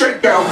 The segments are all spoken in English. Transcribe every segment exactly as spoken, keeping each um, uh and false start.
Shakedown.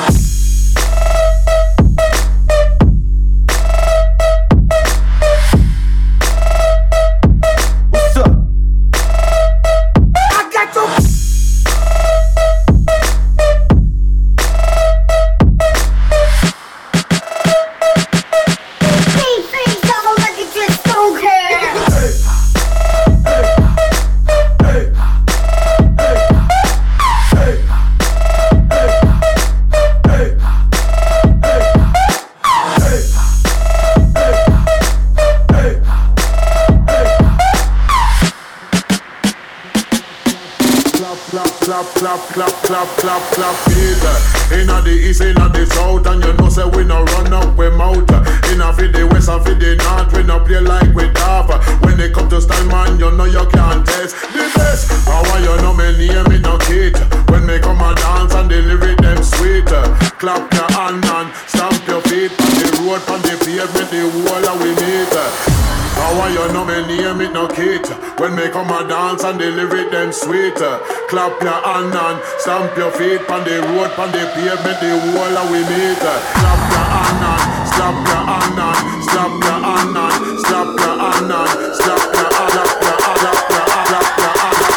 Clap, clap, clap, clap, clap, clap, it. Inna the east, inna the south, and you know say we no run up we mouth. Inna fi the west and fi the north, we no play like we daft. When they come to style, man, you know you can't test the best. How why you know me name it no Kate? When me come a dance and the lyric them sweet. Clap your hand and stamp your feet on the road, on the pavement, the wall and we meet. How why you know me name it no Kate? When me come a dance and the lyric them sweet. Clap your hand and stamp your feet on the road, on the pavement, the wall and we meet. Clap your hand and slap your hand and slap your hand and slap your hand and slap your hand and slap your hand and slap your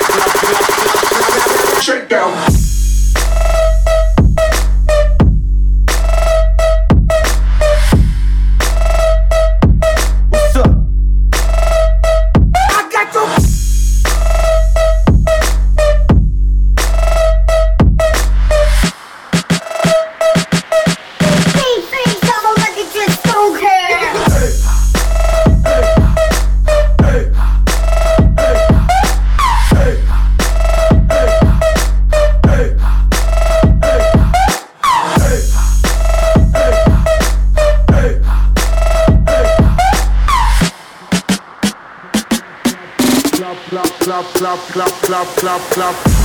hand and Shakedown. Clap, clap, clap, clap, clap, clap, clap.